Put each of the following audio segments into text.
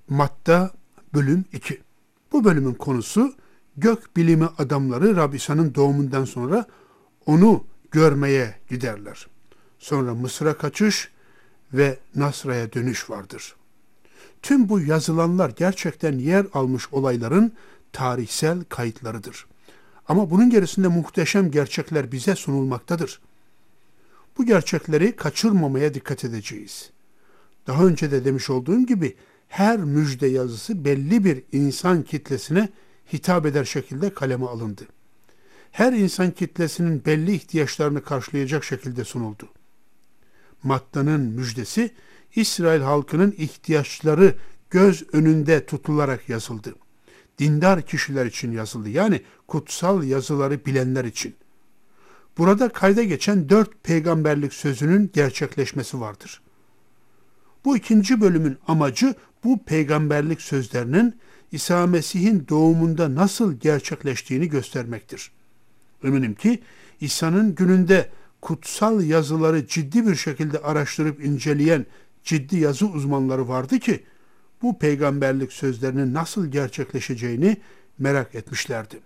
Matta bölüm 2. Bu bölümün konusu gök bilimi adamları Rab İsa'nın doğumundan sonra onu görmeye giderler. Sonra Mısır'a kaçış ve Nasra'ya dönüş vardır. Tüm bu yazılanlar gerçekten yer almış olayların tarihsel kayıtlarıdır. Ama bunun gerisinde muhteşem gerçekler bize sunulmaktadır. Bu gerçekleri kaçırmamaya dikkat edeceğiz. Daha önce de demiş olduğum gibi her müjde yazısı belli bir insan kitlesine hitap eder şekilde kaleme alındı. Her insan kitlesinin belli ihtiyaçlarını karşılayacak şekilde sunuldu. Matta'nın müjdesi İsrail halkının ihtiyaçları göz önünde tutularak yazıldı. Dindar kişiler için yazıldı, yani kutsal yazıları bilenler için. Burada kayda geçen 4 peygamberlik sözünün gerçekleşmesi vardır. Bu ikinci bölümün amacı bu peygamberlik sözlerinin İsa Mesih'in doğumunda nasıl gerçekleştiğini göstermektir. Eminim ki İsa'nın gününde kutsal yazıları ciddi bir şekilde araştırıp inceleyen ciddi yazı uzmanları vardı ki bu peygamberlik sözlerinin nasıl gerçekleşeceğini merak etmişlerdi.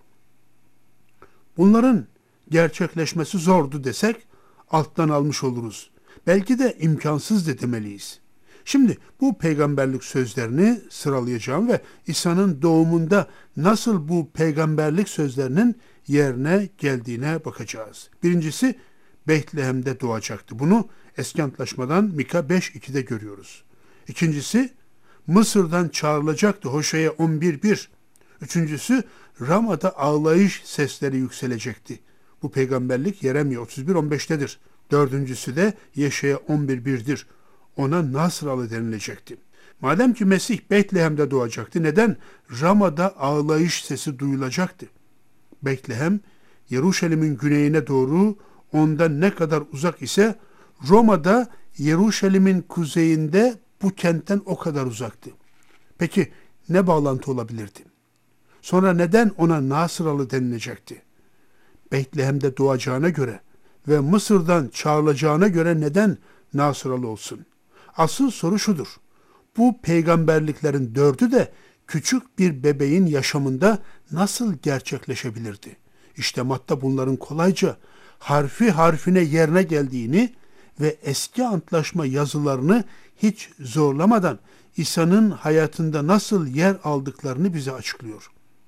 Bunların gerçekleşmesi zordu desek alttan almış oluruz. Belki de imkansızdı demeliyiz. Şimdi bu peygamberlik sözlerini sıralayacağım ve İsa'nın doğumunda nasıl bu peygamberlik sözlerinin yerine geldiğine bakacağız. Birincisi Betlehem'de doğacaktı. Bunu Eski Antlaşmadan Mika 5.2'de görüyoruz. İkincisi Mısır'dan çağrılacaktı. Hoşea 11.1. Üçüncüsü Rama'da ağlayış sesleri yükselecekti. Bu peygamberlik Yeremya 31.15'tedir. Dördüncüsü de Yeşaya 11.1'dir. Ona Nasralı denilecekti. Madem ki Mesih Betlehem'de doğacaktı, neden Rama'da ağlayış sesi duyulacaktı? Betlehem, Yeruşalim'in güneyine doğru ondan ne kadar uzak ise Roma'da Yeruşalim'in kuzeyinde bu kentten o kadar uzaktı. Peki ne bağlantı olabilirdi? Sonra neden ona Nasralı denilecekti? Betlehem'de doğacağına göre ve Mısır'dan çağrılacağına göre neden Nasralı olsun? Asıl soru şudur. Bu peygamberliklerin 4'ü de küçük bir bebeğin yaşamında nasıl gerçekleşebilirdi? İşte Matta bunların kolayca harfi harfine yerine geldiğini ve eski antlaşma yazılarını hiç zorlamadan İsa'nın hayatında nasıl yer aldıklarını bize açıklıyor.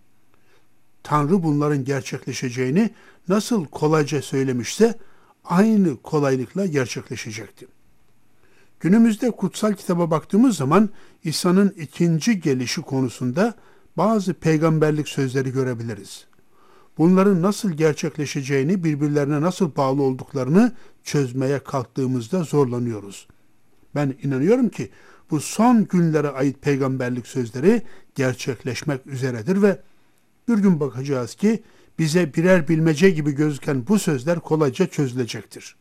Tanrı bunların gerçekleşeceğini nasıl kolayca söylemişse aynı kolaylıkla gerçekleşecekti. Günümüzde kutsal kitaba baktığımız zaman İsa'nın ikinci gelişi konusunda bazı peygamberlik sözleri görebiliriz. Bunların nasıl gerçekleşeceğini, birbirlerine nasıl bağlı olduklarını çözmeye kalktığımızda zorlanıyoruz. Ben inanıyorum ki bu son günlere ait peygamberlik sözleri gerçekleşmek üzeredir ve bir gün bakacağız ki bize birer bilmece gibi gözüken bu sözler kolayca çözülecektir.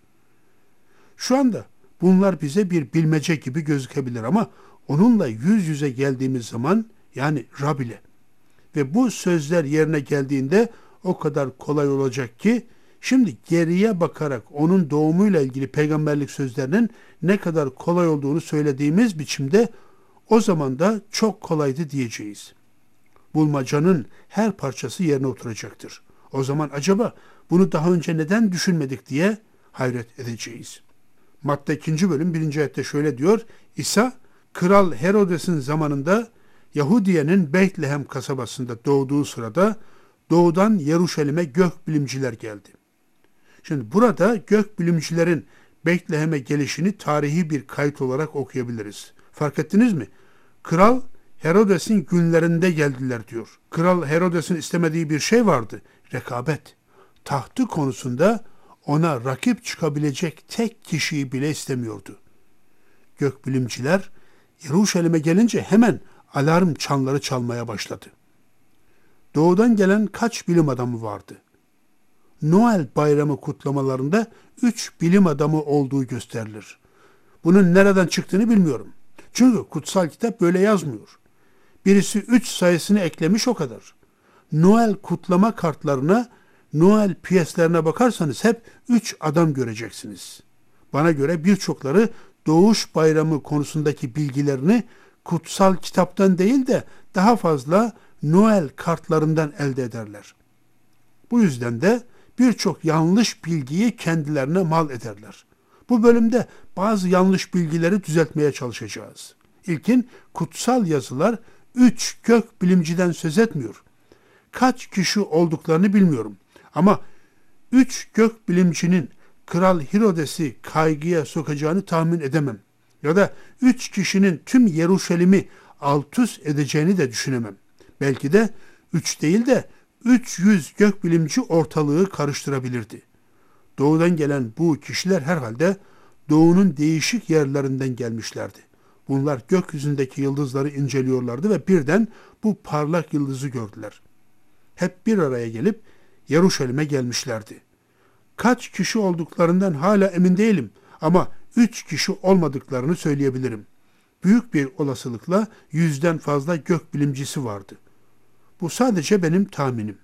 Şu anda bunlar bize bir bilmece gibi gözükebilir ama onunla yüz yüze geldiğimiz zaman, yani Rab ile ve bu sözler yerine geldiğinde o kadar kolay olacak ki şimdi geriye bakarak onun doğumuyla ilgili peygamberlik sözlerinin ne kadar kolay olduğunu söylediğimiz biçimde o zaman da çok kolaydı diyeceğiz. Bulmacanın her parçası yerine oturacaktır. O zaman acaba bunu daha önce neden düşünmedik diye hayret edeceğiz. Matta 2. bölüm 1. ayette şöyle diyor. İsa, Kral Herodes'in zamanında Yahudiye'nin Beytlehem kasabasında doğduğu sırada doğudan Yeruşalim'e gökbilimciler geldi. Şimdi burada gökbilimcilerin Betlehem'e gelişini tarihi bir kayıt olarak okuyabiliriz. Fark ettiniz mi? Kral Herodes'in günlerinde geldiler diyor. Kral Herodes'in istemediği bir şey vardı. Rekabet. Tahtı konusunda ona rakip çıkabilecek tek kişiyi bile istemiyordu. Gökbilimciler Yeruşalim'e gelince hemen alarm çanları çalmaya başladı. Doğudan gelen kaç bilim adamı vardı? Noel bayramı kutlamalarında 3 bilim adamı olduğu gösterilir. Bunun nereden çıktığını bilmiyorum. Çünkü kutsal kitap böyle yazmıyor. Birisi 3 sayısını eklemiş, o kadar. Noel kutlama kartlarına, Noel piyeslerine bakarsanız hep 3 adam göreceksiniz. Bana göre birçokları doğuş bayramı konusundaki bilgilerini kutsal kitaptan değil de daha fazla Noel kartlarından elde ederler. Bu yüzden de birçok yanlış bilgiyi kendilerine mal ederler. Bu bölümde bazı yanlış bilgileri düzeltmeye çalışacağız. İlkin, kutsal yazılar 3 gök bilimciden söz etmiyor. Kaç kişi olduklarını bilmiyorum. Ama 3 gök bilimcinin Kral Herodes'i kaygıya sokacağını tahmin edemem. Ya da 3 kişinin tüm Yeruşalim'i alt üst edeceğini de düşünemem. Belki de 3 değil de 300 gökbilimci ortalığı karıştırabilirdi. Doğudan gelen bu kişiler herhalde doğunun değişik yerlerinden gelmişlerdi. Bunlar gökyüzündeki yıldızları inceliyorlardı ve birden bu parlak yıldızı gördüler. Hep bir araya gelip Yeruşalim'e gelmişlerdi. Kaç kişi olduklarından hala emin değilim ama 3 kişi olmadıklarını söyleyebilirim. Büyük bir olasılıkla 100'den fazla gökbilimcisi vardı. Bu sadece benim tahminim.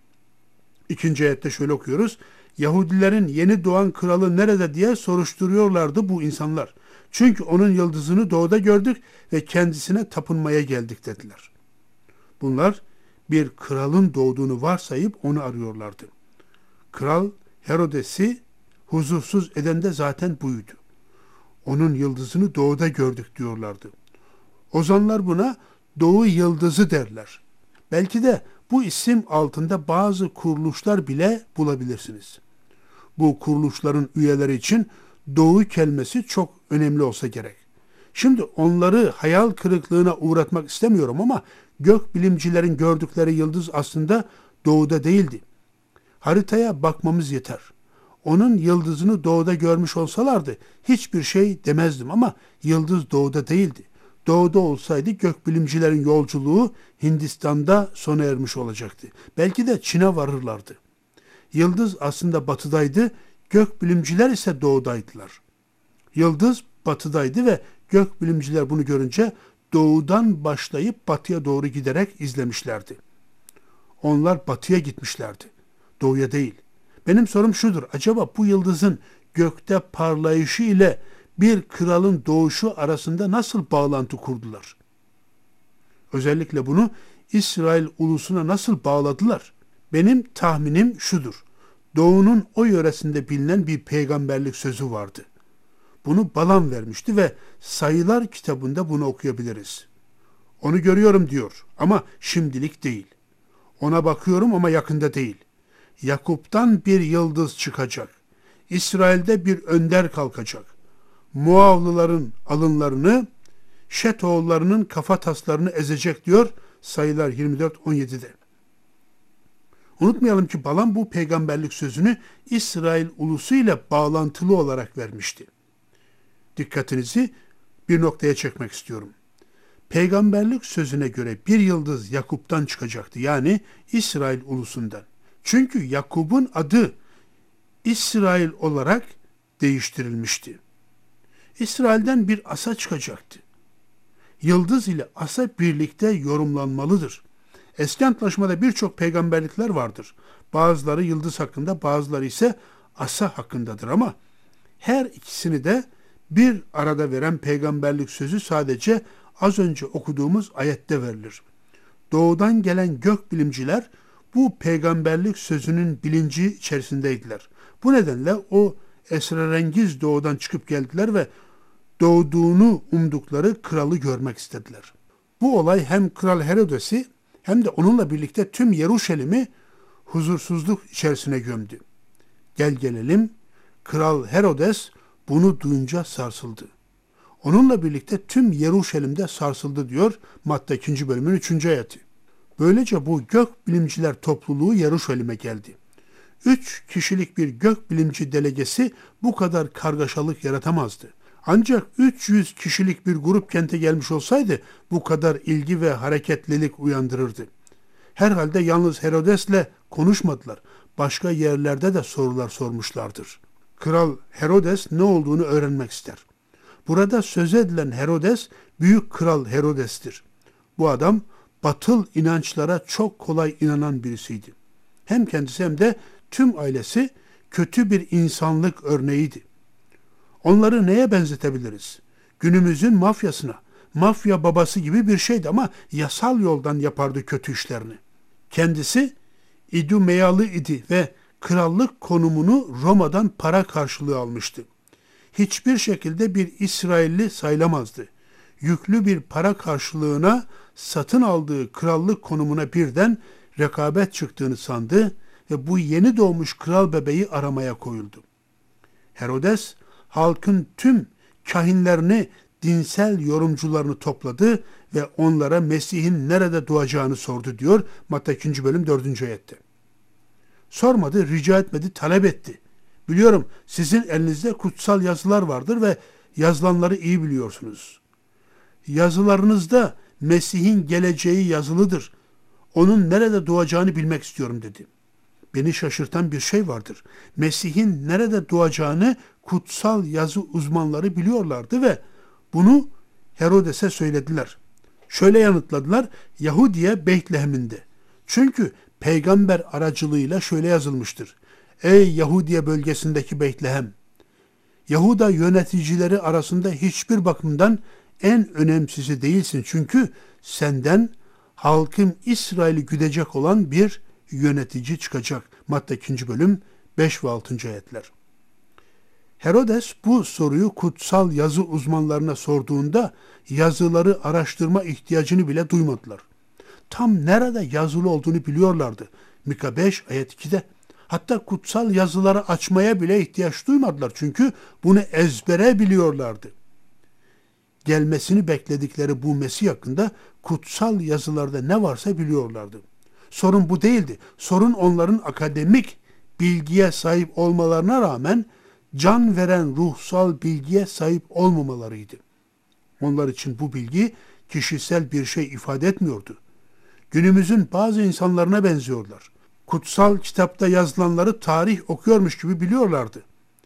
2. ayette şöyle okuyoruz. Yahudilerin yeni doğan kralı nerede diye soruşturuyorlardı bu insanlar. Çünkü onun yıldızını doğuda gördük ve kendisine tapınmaya geldik dediler. Bunlar bir kralın doğduğunu varsayıp onu arıyorlardı. Kral Herodes'i huzursuz eden de zaten buydu. Onun yıldızını doğuda gördük diyorlardı. Ozanlar buna doğu yıldızı derler. Belki de bu isim altında bazı kuruluşlar bile bulabilirsiniz. Bu kuruluşların üyeleri için doğu kelimesi çok önemli olsa gerek. Şimdi onları hayal kırıklığına uğratmak istemiyorum ama gökbilimcilerin gördükleri yıldız aslında doğuda değildi. Haritaya bakmamız yeter. Onun yıldızını doğuda görmüş olsalardı hiçbir şey demezdim ama yıldız doğuda değildi. Doğuda olsaydı gökbilimcilerin yolculuğu Hindistan'da sona ermiş olacaktı. Belki de Çin'e varırlardı. Yıldız aslında batıdaydı, gökbilimciler ise doğudaydılar. Yıldız batıdaydı ve gökbilimciler bunu görünce doğudan başlayıp batıya doğru giderek izlemişlerdi. Onlar batıya gitmişlerdi, doğuya değil. Benim sorum şudur, acaba bu yıldızın gökte parlayışı ile bir kralın doğuşu arasında nasıl bağlantı kurdular? Özellikle bunu İsrail ulusuna nasıl bağladılar? Benim tahminim şudur. Doğunun o yöresinde bilinen bir peygamberlik sözü vardı. Bunu Balam vermişti ve Sayılar kitabında bunu okuyabiliriz. Onu görüyorum diyor ama şimdilik değil. Ona bakıyorum ama yakında değil. Yakup'tan bir yıldız çıkacak. İsrail'de bir önder kalkacak. Moavlıların alınlarını, Şetoğullarının kafataslarını ezecek diyor Sayılar 24-17'de. Unutmayalım ki Balam bu peygamberlik sözünü İsrail ulusu ile bağlantılı olarak vermişti. Dikkatinizi bir noktaya çekmek istiyorum. Peygamberlik sözüne göre bir yıldız Yakup'tan çıkacaktı, yani İsrail ulusundan. Çünkü Yakup'un adı İsrail olarak değiştirilmişti. İsrail'den bir asa çıkacaktı. Yıldız ile asa birlikte yorumlanmalıdır. Eski Antlaşmada birçok peygamberlikler vardır. Bazıları yıldız hakkında, bazıları ise asa hakkındadır ama her ikisini de bir arada veren peygamberlik sözü sadece az önce okuduğumuz ayette verilir. Doğudan gelen gökbilimciler bu peygamberlik sözünün bilinci içerisindeydiler. Bu nedenle o esrarengiz doğudan çıkıp geldiler ve doğduğunu umdukları kralı görmek istediler. Bu olay hem Kral Herodes'i hem de onunla birlikte tüm Yeruşalim'i huzursuzluk içerisine gömdü. Gel gelelim, Kral Herodes bunu duyunca sarsıldı. Onunla birlikte tüm Yeruşalim'de sarsıldı diyor Matta 2. bölümün 3. ayeti. Böylece bu gökbilimciler topluluğu Yeruşalim'e geldi. 3 kişilik bir gökbilimci delegesi bu kadar kargaşalık yaratamazdı. Ancak 300 kişilik bir grup kente gelmiş olsaydı bu kadar ilgi ve hareketlilik uyandırırdı. Herhalde yalnız Herodes'le konuşmadılar. Başka yerlerde de sorular sormuşlardır. Kral Herodes ne olduğunu öğrenmek ister. Burada söz edilen Herodes, büyük kral Herodes'tir. Bu adam batıl inançlara çok kolay inanan birisiydi. Hem kendisi hem de tüm ailesi kötü bir insanlık örneğiydi. Onları neye benzetebiliriz? Günümüzün mafyasına. mafya babası gibi bir şeydi ama yasal yoldan yapardı kötü işlerini. Kendisi İdumeyalı idi ve krallık konumunu Roma'dan para karşılığı almıştı. Hiçbir şekilde bir İsrailli sayılamazdı. Yüklü bir para karşılığına satın aldığı krallık konumuna birden rekabet çıktığını sandı ve bu yeni doğmuş kral bebeği aramaya koyuldu. Herodes, halkın tüm kahinlerini, dinsel yorumcularını topladı ve onlara Mesih'in nerede doğacağını sordu diyor Matta 2. bölüm 4. ayette. Sormadı, rica etmedi, talep etti. Biliyorum sizin elinizde kutsal yazılar vardır ve yazılanları iyi biliyorsunuz. Yazılarınızda Mesih'in geleceği yazılıdır. Onun nerede doğacağını bilmek istiyorum dedi. Beni şaşırtan bir şey vardır. Mesih'in nerede doğacağını kutsal yazı uzmanları biliyorlardı ve bunu Herodes'e söylediler. Şöyle yanıtladılar, Yahudiye Beytlehem'inde. Çünkü peygamber aracılığıyla şöyle yazılmıştır. Ey Yahudiye bölgesindeki Beytlehem! Yahuda yöneticileri arasında hiçbir bakımdan en önemsizi değilsin. Çünkü senden halkım İsrail'i güdecek olan bir yönetici çıkacak. Matta 2. bölüm 5 ve 6. ayetler. Herodes bu soruyu kutsal yazı uzmanlarına sorduğunda yazıları araştırma ihtiyacını bile duymadılar. Tam nerede yazılı olduğunu biliyorlardı. Mika 5 ayet 2'de. Hatta kutsal yazıları açmaya bile ihtiyaç duymadılar. Çünkü bunu ezbere biliyorlardı. Gelmesini bekledikleri bu Mesih hakkında kutsal yazılarda ne varsa biliyorlardı. Sorun bu değildi. Sorun onların akademik bilgiye sahip olmalarına rağmen can veren ruhsal bilgiye sahip olmamalarıydı. Onlar için bu bilgi kişisel bir şey ifade etmiyordu. Günümüzün bazı insanlarına benziyorlar. Kutsal kitapta yazılanları tarih okuyormuş gibi biliyorlardı.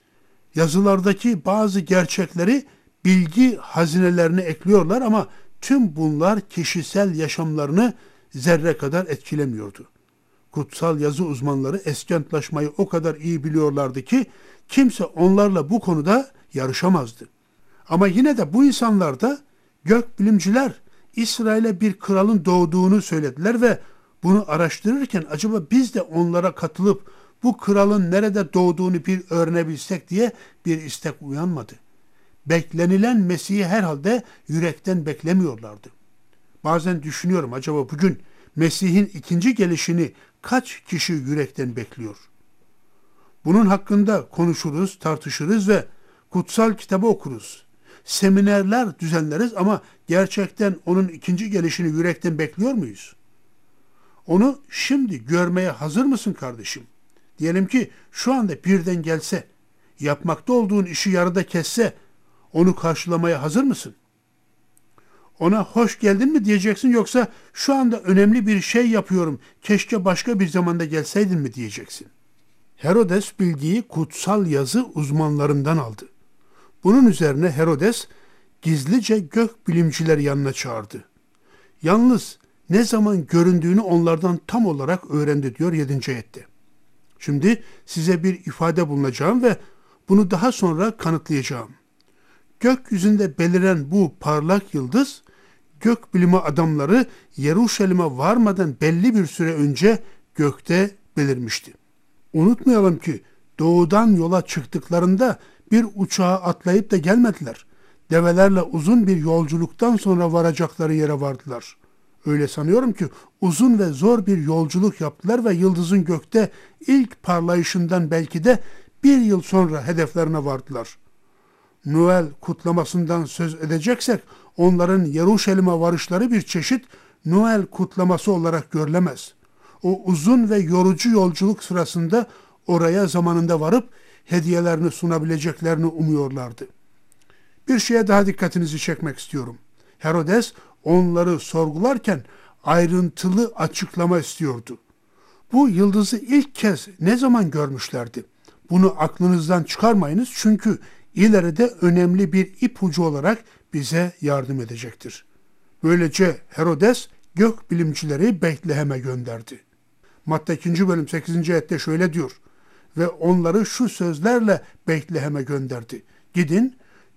Yazılardaki bazı gerçekleri bilgi hazinelerine ekliyorlar ama tüm bunlar kişisel yaşamlarını zerre kadar etkilemiyordu. Kutsal yazı uzmanları eski antlaşmayı o kadar iyi biliyorlardı ki kimse onlarla bu konuda yarışamazdı. Ama yine de bu insanlar da gökbilimciler İsrail'e bir kralın doğduğunu söylediler ve bunu araştırırken acaba biz de onlara katılıp bu kralın nerede doğduğunu bir öğrenebilsek diye bir istek uyanmadı. Beklenilen Mesih'i herhalde yürekten beklemiyorlardı. Bazen düşünüyorum acaba bugün Mesih'in ikinci gelişini kaç kişi yürekten bekliyor? Bunun hakkında konuşuruz, tartışırız ve kutsal kitabı okuruz. Seminerler düzenleriz ama gerçekten onun ikinci gelişini yürekten bekliyor muyuz? Onu şimdi görmeye hazır mısın kardeşim? Diyelim ki şu anda birden gelse, yapmakta olduğun işi yarıda kesse, onu karşılamaya hazır mısın? Ona hoş geldin mi diyeceksin yoksa şu anda önemli bir şey yapıyorum, keşke başka bir zamanda gelseydin mi diyeceksin? Herodes bilgiyi kutsal yazı uzmanlarından aldı. Bunun üzerine Herodes gizlice gök bilimcileri yanına çağırdı. Yalnız ne zaman göründüğünü onlardan tam olarak öğrendi diyor 7. ayette. Şimdi size bir ifade bulunacağım ve bunu daha sonra kanıtlayacağım. Gökyüzünde beliren bu parlak yıldız, gökbilimi adamları Yeruşalim'e varmadan belli bir süre önce gökte belirmişti. Unutmayalım ki doğudan yola çıktıklarında bir uçağa atlayıp da gelmediler. Develerle uzun bir yolculuktan sonra varacakları yere vardılar. Öyle sanıyorum ki uzun ve zor bir yolculuk yaptılar ve yıldızın gökte ilk parlayışından belki de bir yıl sonra hedeflerine vardılar. Noel kutlamasından söz edeceksek onların Yeruşalim'e varışları bir çeşit Noel kutlaması olarak görülemez. O uzun ve yorucu yolculuk sırasında oraya zamanında varıp hediyelerini sunabileceklerini umuyorlardı. Bir şeye daha dikkatinizi çekmek istiyorum. Herodes onları sorgularken ayrıntılı açıklama istiyordu. Bu yıldızı ilk kez ne zaman görmüşlerdi? Bunu aklınızdan çıkarmayınız çünkü ileride önemli bir ipucu olarak bize yardım edecektir. Böylece Herodes gök bilimcileri Beytlehem'e gönderdi. Matta 2. bölüm 8. ayette şöyle diyor. Ve onları şu sözlerle Beytlehem'e gönderdi. Gidin,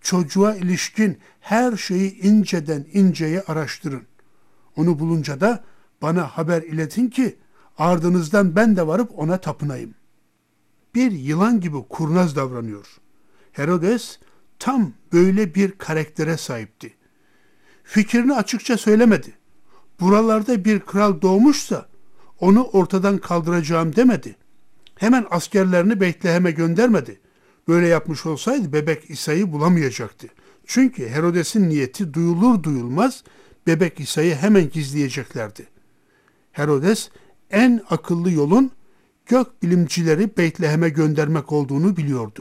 çocuğa ilişkin her şeyi inceden inceye araştırın. Onu bulunca da bana haber iletin ki ardınızdan ben de varıp ona tapınayım. Bir yılan gibi kurnaz davranıyor. Herodes tam böyle bir karaktere sahipti. Fikrini açıkça söylemedi. Buralarda bir kral doğmuşsa onu ortadan kaldıracağım demedi. Hemen askerlerini Betlehem'e göndermedi. Böyle yapmış olsaydı bebek İsa'yı bulamayacaktı. Çünkü Herodes'in niyeti duyulur duyulmaz bebek İsa'yı hemen gizleyeceklerdi. Herodes en akıllı yolun gök bilimcileri Betlehem'e göndermek olduğunu biliyordu.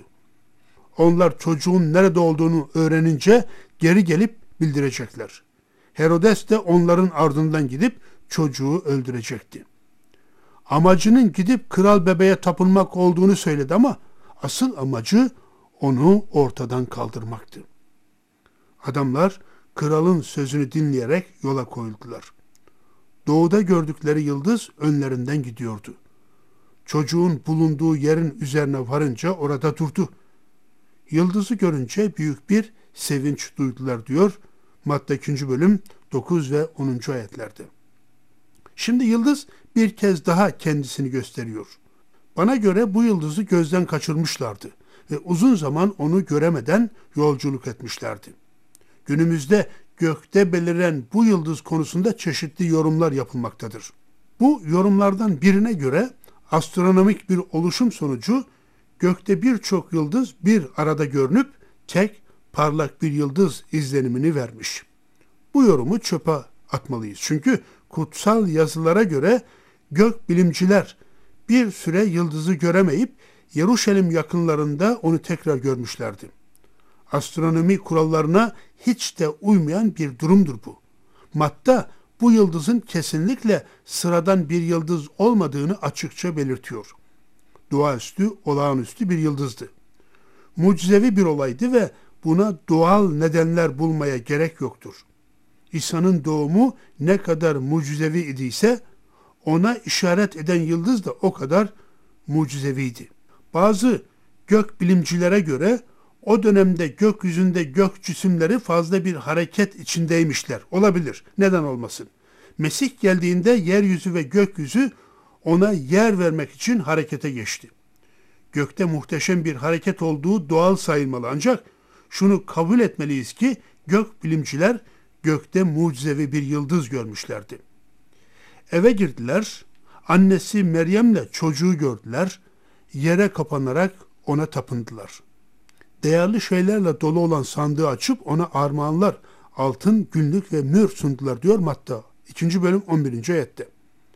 Onlar çocuğun nerede olduğunu öğrenince geri gelip bildirecekler. Herodes de onların ardından gidip çocuğu öldürecekti. Amacının gidip kral bebeğe tapınmak olduğunu söyledi ama asıl amacı onu ortadan kaldırmaktı. Adamlar kralın sözünü dinleyerek yola koyuldular. Doğuda gördükleri yıldız önlerinden gidiyordu. Çocuğun bulunduğu yerin üzerine varınca orada durdu. Yıldızı görünce büyük bir sevinç duydular diyor Matta 2. bölüm 9 ve 10. ayetlerde. Şimdi yıldız bir kez daha kendisini gösteriyor. Bana göre bu yıldızı gözden kaçırmışlardı ve uzun zaman onu göremeden yolculuk etmişlerdi. Günümüzde gökte beliren bu yıldız konusunda çeşitli yorumlar yapılmaktadır. Bu yorumlardan birine göre astronomik bir oluşum sonucu gökte birçok yıldız bir arada görünüp tek parlak bir yıldız izlenimini vermiş. Bu yorumu çöpe atmalıyız. Çünkü kutsal yazılara göre gök bilimciler bir süre yıldızı göremeyip Yeruşalim yakınlarında onu tekrar görmüşlerdi. Astronomi kurallarına hiç de uymayan bir durumdur bu. Matta bu yıldızın kesinlikle sıradan bir yıldız olmadığını açıkça belirtiyor. Doğaüstü, olağanüstü bir yıldızdı. Mucizevi bir olaydı ve buna doğal nedenler bulmaya gerek yoktur. İsa'nın doğumu ne kadar mucizevi idiyse ona işaret eden yıldız da o kadar mucizeviydi. Bazı gök bilimcilere göre o dönemde gökyüzünde gök cisimleri fazla bir hareket içindeymişler. Olabilir. Neden olmasın? Mesih geldiğinde yeryüzü ve gökyüzü ona yer vermek için harekete geçti. Gökte muhteşem bir hareket olduğu doğal sayılmalı ancak şunu kabul etmeliyiz ki gök bilimciler gökte mucizevi bir yıldız görmüşlerdi. Eve girdiler, annesi Meryem'le çocuğu gördüler, yere kapanarak ona tapındılar. Değerli şeylerle dolu olan sandığı açıp ona armağanlar, altın, günlük ve mühür sundular diyor Matta 2. bölüm 11. ayette.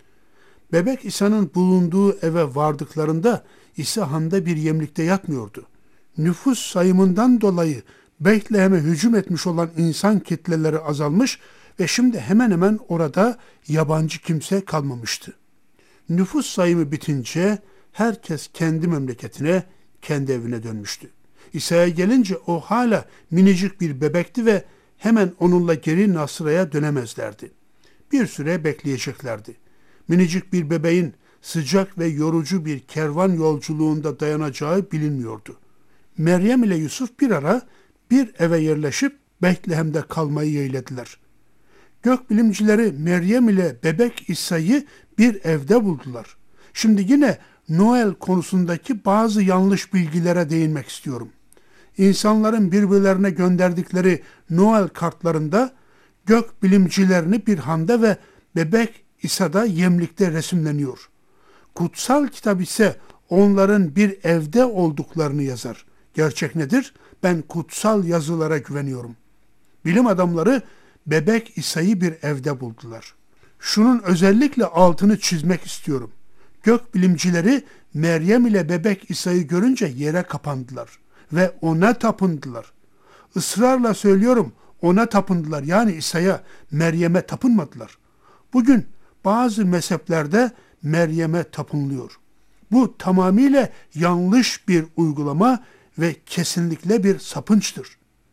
Bebek İsa'nın bulunduğu eve vardıklarında İsa handa bir yemlikte yatmıyordu. Nüfus sayımından dolayı Betlehem'e hücum etmiş olan insan kitleleri azalmış ve şimdi hemen hemen orada yabancı kimse kalmamıştı. Nüfus sayımı bitince herkes kendi memleketine, kendi evine dönmüştü. İsa'ya gelince o hala minicik bir bebekti ve hemen onunla geri Nasıra'ya dönemezlerdi. Bir süre bekleyeceklerdi. Minicik bir bebeğin sıcak ve yorucu bir kervan yolculuğunda dayanacağı bilinmiyordu. Meryem ile Yusuf bir ara bir eve yerleşip Betlehem'de kalmayı yeğlediler. Gökbilimcileri Meryem ile bebek İsa'yı bir evde buldular. Şimdi yine Noel konusundaki bazı yanlış bilgilere değinmek istiyorum. İnsanların birbirlerine gönderdikleri Noel kartlarında gökbilimcilerini bir handa ve bebek İsa'da yemlikte resimleniyor. Kutsal kitap ise onların bir evde olduklarını yazar. Gerçek nedir? Ben kutsal yazılara güveniyorum. Bilim adamları bebek İsa'yı bir evde buldular. Şunun özellikle altını çizmek istiyorum. Gökbilimcileri Meryem ile bebek İsa'yı görünce yere kapandılar ve ona tapındılar. Israrla söylüyorum, ona tapındılar. Yani İsa'ya, Meryem'e tapınmadılar. Bugün bazı mezheplerde Meryem'e tapınılıyor. Bu tamamıyla yanlış bir uygulama ve kesinlikle bir sapınçtır.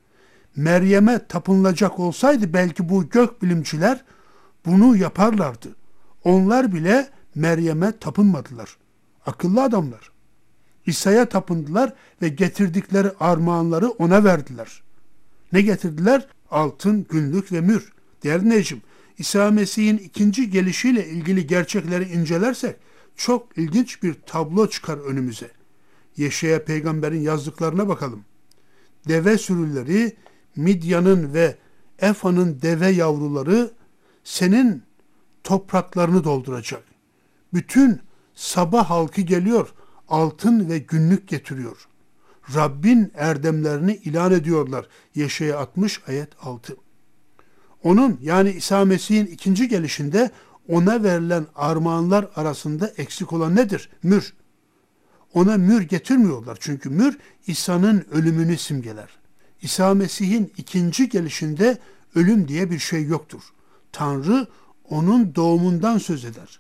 Meryem'e tapınılacak olsaydı belki bu gökbilimciler bunu yaparlardı. Onlar bile Meryem'e tapınmadılar. Akıllı adamlar. İsa'ya tapındılar ve getirdikleri armağanları ona verdiler. Ne getirdiler? Altın, günlük ve mür. Değerli dinleyicim, İsa Mesih'in ikinci gelişiyle ilgili gerçekleri incelersek çok ilginç bir tablo çıkar önümüze. Yeşaya peygamberin yazdıklarına bakalım. Deve sürüleri, Midyan'ın ve Efa'nın deve yavruları senin topraklarını dolduracak. Bütün sabah halkı geliyor, altın ve günlük getiriyor. Rabbin erdemlerini ilan ediyorlar. Yeşaya 60 ayet 6. Onun yani İsa Mesih'in ikinci gelişinde ona verilen armağanlar arasında eksik olan nedir? Mür. Ona mür getirmiyorlar. Çünkü mür İsa'nın ölümünü simgeler. İsa Mesih'in ikinci gelişinde ölüm diye bir şey yoktur. Tanrı onun doğumundan söz eder.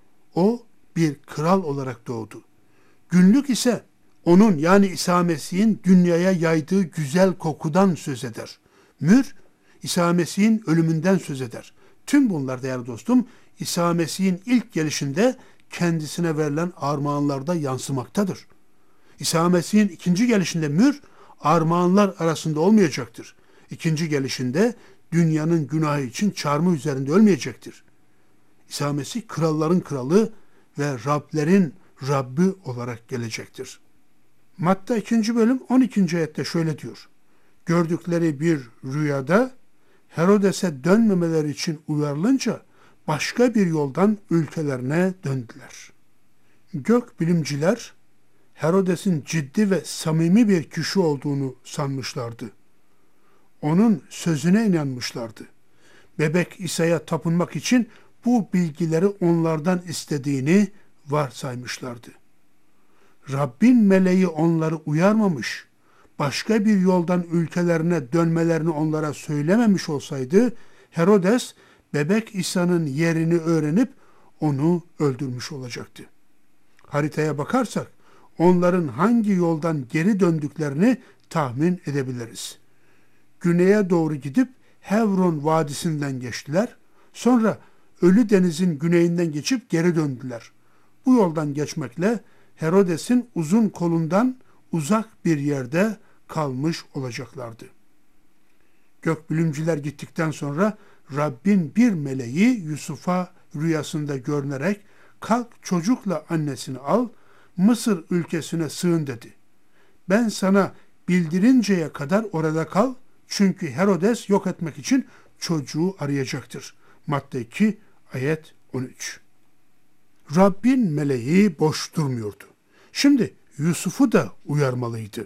O bir kral olarak doğdu. Günlük ise onun yani İsa Mesih'in dünyaya yaydığı güzel kokudan söz eder. Mür, İsa Mesih'in ölümünden söz eder. Tüm bunlar değerli dostum, İsa Mesih'in ilk gelişinde kendisine verilen armağanlarda yansımaktadır. İsa Mesih'in ikinci gelişinde mür, armağanlar arasında olmayacaktır. İkinci gelişinde dünyanın günahı için çarmıh üzerinde ölmeyecektir. İsa Mesih kralların kralı ve Rablerin Rabbi olarak gelecektir. Matta 2. bölüm 12. ayette şöyle diyor. Gördükleri bir rüyada Herodes'e dönmemeleri için uyarılınca başka bir yoldan ülkelerine döndüler. Gök bilimciler Herodes'in ciddi ve samimi bir kişi olduğunu sanmışlardı. Onun sözüne inanmışlardı. Bebek İsa'ya tapınmak için bu bilgileri onlardan istediğini varsaymışlardı. Rabbin meleği onları uyarmamış, başka bir yoldan ülkelerine dönmelerini onlara söylememiş olsaydı, Herodes bebek İsa'nın yerini öğrenip onu öldürmüş olacaktı. Haritaya bakarsak onların hangi yoldan geri döndüklerini tahmin edebiliriz. Güneye doğru gidip Hevron Vadisi'nden geçtiler. Sonra Ölü Deniz'in güneyinden geçip geri döndüler. Bu yoldan geçmekle Herodes'in uzun kolundan uzak bir yerde kalmış olacaklardı. Gökbilimciler gittikten sonra Rabbin bir meleği Yusuf'a rüyasında görünerek kalk çocukla annesini al, Mısır ülkesine sığın dedi. Ben sana bildirinceye kadar orada kal, çünkü Herodes yok etmek için çocuğu arayacaktır. Matta 2 ayet 13. Rabbin meleği boş durmuyordu. Şimdi Yusuf'u da uyarmalıydı.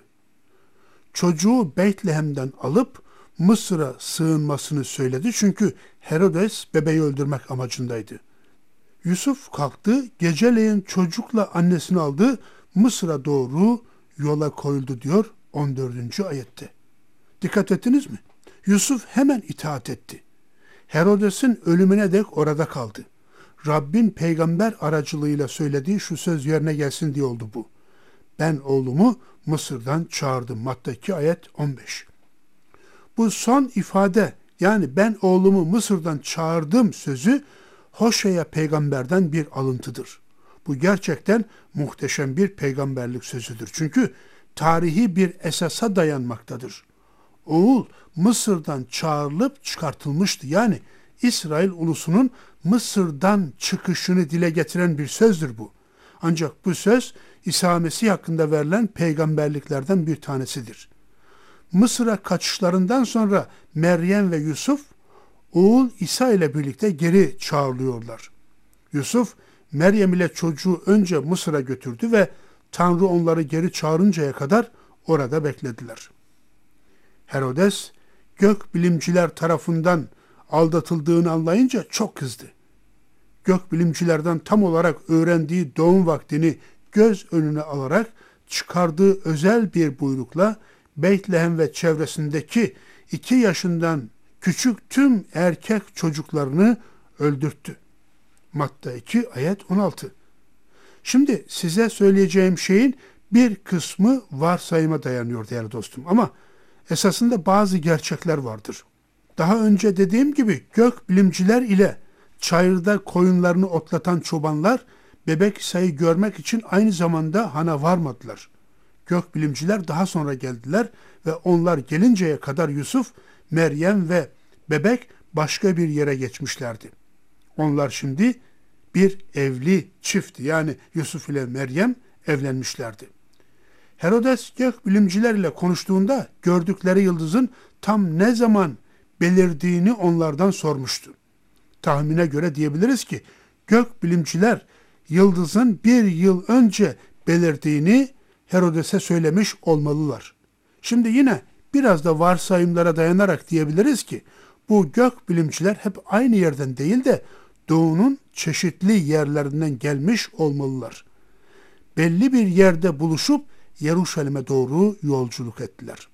Çocuğu Beytlehem'den alıp Mısır'a sığınmasını söyledi çünkü Herodes bebeği öldürmek amacındaydı. Yusuf kalktı, geceleyin çocukla annesini aldı, Mısır'a doğru yola koyuldu diyor 14. ayette. Dikkat ettiniz mi? Yusuf hemen itaat etti. Herodes'in ölümüne dek orada kaldı. Rabbin peygamber aracılığıyla söylediği şu söz yerine gelsin diye oldu bu. Ben oğlumu Mısır'dan çağırdım. Matta 2 ayet 15. Bu son ifade yani ben oğlumu Mısır'dan çağırdım sözü Hoşeya peygamberden bir alıntıdır. Bu gerçekten muhteşem bir peygamberlik sözüdür. Çünkü tarihi bir esasa dayanmaktadır. Oğul Mısır'dan çağrılıp çıkartılmıştı. Yani İsrail ulusunun Mısır'dan çıkışını dile getiren bir sözdür bu. Ancak bu söz İsa Mesih hakkında verilen peygamberliklerden bir tanesidir. Mısır'a kaçışlarından sonra Meryem ve Yusuf oğul İsa ile birlikte geri çağrılıyorlar. Yusuf Meryem ile çocuğu önce Mısır'a götürdü ve Tanrı onları geri çağırıncaya kadar orada beklediler. Herodes gökbilimciler tarafından aldatıldığını anlayınca çok kızdı. Gökbilimcilerden tam olarak öğrendiği doğum vaktini göz önüne alarak çıkardığı özel bir buyrukla Beytlehem ve çevresindeki 2 yaşından küçük tüm erkek çocuklarını öldürttü. Matta 2 ayet 16. Şimdi size söyleyeceğim şeyin bir kısmı varsayıma dayanıyor değerli dostum ama esasında bazı gerçekler vardır. Daha önce dediğim gibi gökbilimciler ile çayırda koyunlarını otlatan çobanlar bebek İsa'yı görmek için aynı zamanda hana varmadılar. Gökbilimciler daha sonra geldiler ve onlar gelinceye kadar Yusuf, Meryem ve bebek başka bir yere geçmişlerdi. Onlar şimdi bir evli çiftti. Yani Yusuf ile Meryem evlenmişlerdi. Herodes gökbilimcilerle konuştuğunda gördükleri yıldızın tam ne zaman belirdiğini onlardan sormuştu. Tahmine göre diyebiliriz ki gökbilimciler yıldızın bir yıl önce belirdiğini Herodes'e söylemiş olmalılar. Şimdi yine biraz da varsayımlara dayanarak diyebiliriz ki bu gökbilimciler hep aynı yerden değil de doğunun çeşitli yerlerinden gelmiş olmalılar. Belli bir yerde buluşup Yeruşalim'e doğru yolculuk ettiler.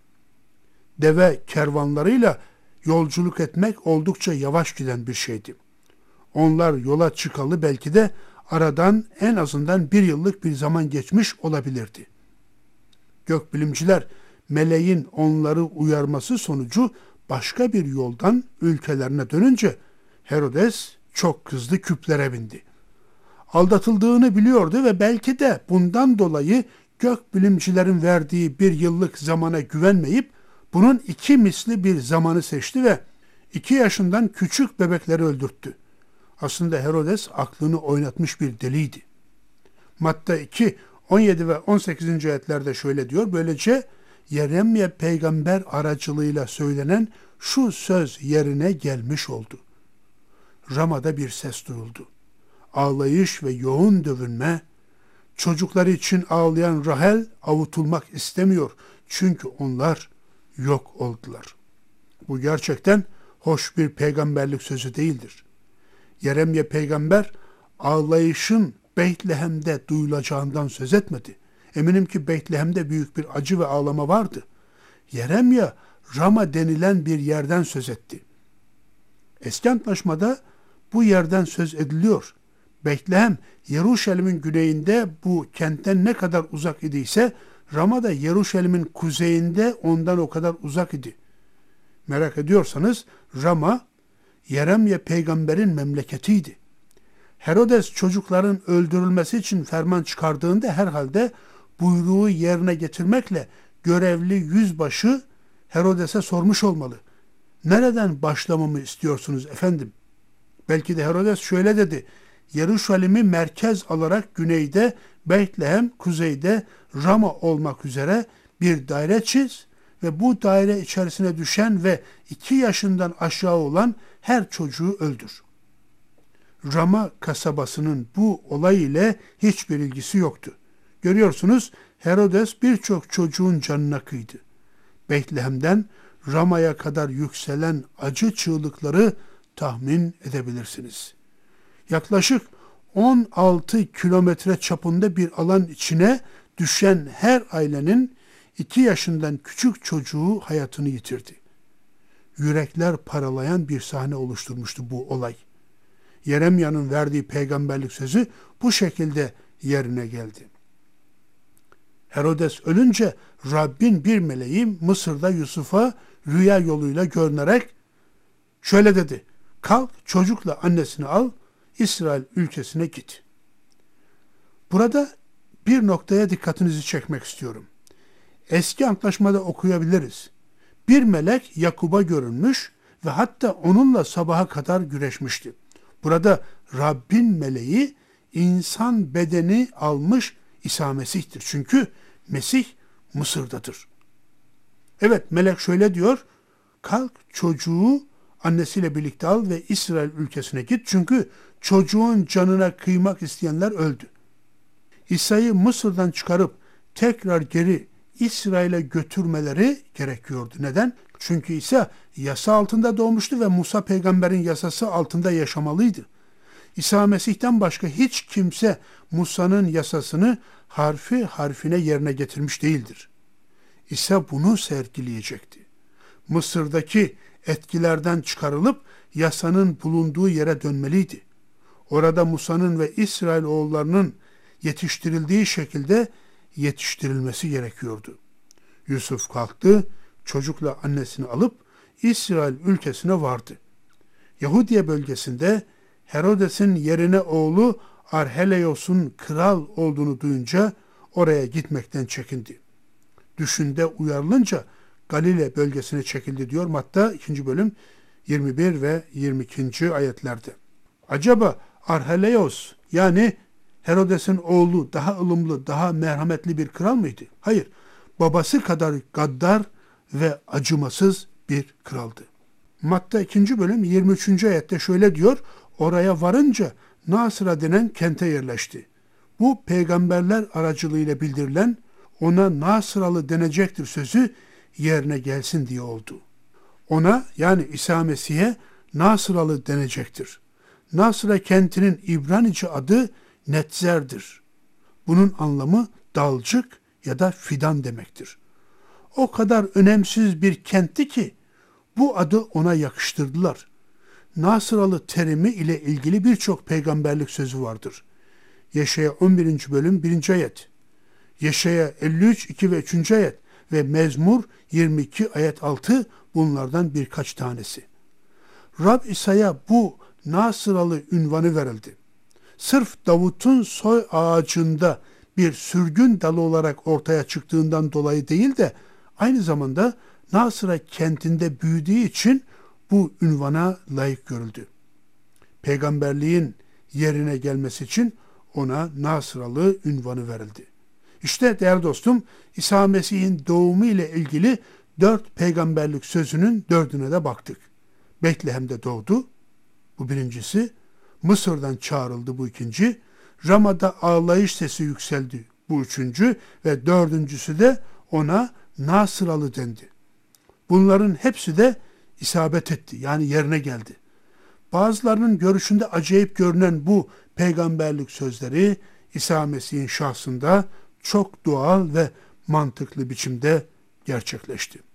Deve kervanlarıyla yolculuk etmek oldukça yavaş giden bir şeydi. Onlar yola çıkalı belki de aradan en azından bir yıllık bir zaman geçmiş olabilirdi. Gökbilimciler meleğin onları uyarması sonucu başka bir yoldan ülkelerine dönünce Herodes çok kızdı, küplere bindi. Aldatıldığını biliyordu ve belki de bundan dolayı gökbilimcilerin verdiği bir yıllık zamana güvenmeyip bunun 2 misli bir zamanı seçti ve 2 yaşından küçük bebekleri öldürttü. Aslında Herodes aklını oynatmış bir deliydi. Matta 2, 17 ve 18. ayetlerde şöyle diyor. Böylece Yeremye peygamber aracılığıyla söylenen şu söz yerine gelmiş oldu. Rama'da bir ses duyuldu. Ağlayış ve yoğun dövünme, çocukları için ağlayan Rahel avutulmak istemiyor. Çünkü onlar yok oldular. Bu gerçekten hoş bir peygamberlik sözü değildir. Yeremye peygamber ağlayışın Beytlehem'de duyulacağından söz etmedi. Eminim ki Beytlehem'de büyük bir acı ve ağlama vardı. Yeremye Rama denilen bir yerden söz etti. Eski Antlaşma'da bu yerden söz ediliyor. Beytlehem, Yeruşalim'in güneyinde bu kentten ne kadar uzak idiyse, Rama da Yeruşalim'in kuzeyinde ondan o kadar uzak idi. Merak ediyorsanız Rama, Yeremye peygamberin memleketiydi. Herodes çocukların öldürülmesi için ferman çıkardığında herhalde buyruğu yerine getirmekle görevli yüzbaşı Herodes'e sormuş olmalı. Nereden başlamamı istiyorsunuz efendim? Belki de Herodes şöyle dedi. Yeruşalim'i merkez alarak güneyde Beytlehem, kuzeyde Rama olmak üzere bir daire çiz ve bu daire içerisine düşen ve 2 yaşından aşağı olan her çocuğu öldür. Rama kasabasının bu olay ile hiçbir ilgisi yoktu. Görüyorsunuz Herodes birçok çocuğun canına kıydı. Beytlehem'den Rama'ya kadar yükselen acı çığlıkları tahmin edebilirsiniz. Yaklaşık 16 kilometre çapında bir alan içine düşen her ailenin 2 yaşından küçük çocuğu hayatını yitirdi. Yürekler paralayan bir sahne oluşturmuştu bu olay. Yeremya'nın verdiği peygamberlik sözü bu şekilde yerine geldi. Herodes ölünce Rabbin bir meleği Mısır'da Yusuf'a rüya yoluyla görünerek şöyle dedi. Kalk çocukla annesini al, İsrail ülkesine git. Burada bir noktaya dikkatinizi çekmek istiyorum. Eski antlaşmada okuyabiliriz. Bir melek Yakub'a görünmüş ve hatta onunla sabaha kadar güreşmişti. Burada Rabbin meleği insan bedeni almış İsa Mesih'tir. Çünkü Mesih Mısır'dadır. Evet, melek şöyle diyor. Kalk çocuğu annesiyle birlikte al ve İsrail ülkesine git. Çünkü çocuğun canına kıymak isteyenler öldü. İsa'yı Mısır'dan çıkarıp tekrar geri İsrail'e götürmeleri gerekiyordu. Neden? Çünkü İsa yasa altında doğmuştu ve Musa peygamberin yasası altında yaşamalıydı. İsa Mesih'ten başka hiç kimse Musa'nın yasasını harfi harfine yerine getirmiş değildir. İsa bunu sergileyecekti. Mısır'daki etkilerden çıkarılıp yasanın bulunduğu yere dönmeliydi. Orada Musa'nın ve İsrailoğullarının yetiştirildiği şekilde yetiştirilmesi gerekiyordu. Yusuf kalktı, çocukla annesini alıp İsrail ülkesine vardı. Yahudiye bölgesinde Herodes'in yerine oğlu Arhelaos'un kral olduğunu duyunca oraya gitmekten çekindi. düşünde uyarılınca Galile bölgesine çekildi diyor Matta 2. bölüm 21 ve 22. ayetlerde. Acaba Arhelaos yani Herodes'in oğlu daha ılımlı, daha merhametli bir kral mıydı? Hayır, babası kadar gaddar ve acımasız bir kraldı. Matta 2. bölüm 23. ayette şöyle diyor, oraya varınca Nasıra denen kente yerleşti. Bu peygamberler aracılığıyla bildirilen ona Nasıralı denecektir sözü yerine gelsin diye oldu. Ona yani İsa Mesih'e Nasıralı denecektir. Nasıra kentinin İbranice adı Netzer'dir. Bunun anlamı dalcık ya da fidan demektir. O kadar önemsiz bir kentti ki bu adı ona yakıştırdılar. Nasıralı terimi ile ilgili birçok peygamberlik sözü vardır. Yeşaya 11. bölüm 1. ayet, Yeşaya 53, 2 ve 3. ayet ve Mezmur 22 ayet 6 bunlardan birkaç tanesi. Rab İsa'ya bu Nasıralı ünvanı verildi. Sırf Davut'un soy ağacında bir sürgün dalı olarak ortaya çıktığından dolayı değil de aynı zamanda Nasıra kentinde büyüdüğü için bu ünvana layık görüldü. Peygamberliğin yerine gelmesi için ona Nasıralı ünvanı verildi. İşte değerli dostum, İsa Mesih'in doğumu ile ilgili 4 peygamberlik sözünün 4'üne de baktık. Betlehem'de doğdu, bu birincisi. Mısır'dan çağrıldı, bu ikinci. Rama'da ağlayış sesi yükseldi, bu üçüncü. Ve dördüncüsü de ona Nasıralı dendi. Bunların hepsi de isabet etti, yani yerine geldi. Bazılarının görüşünde acayip görünen bu peygamberlik sözleri İsa Mesih'in şahsında çok doğal ve mantıklı biçimde gerçekleşti.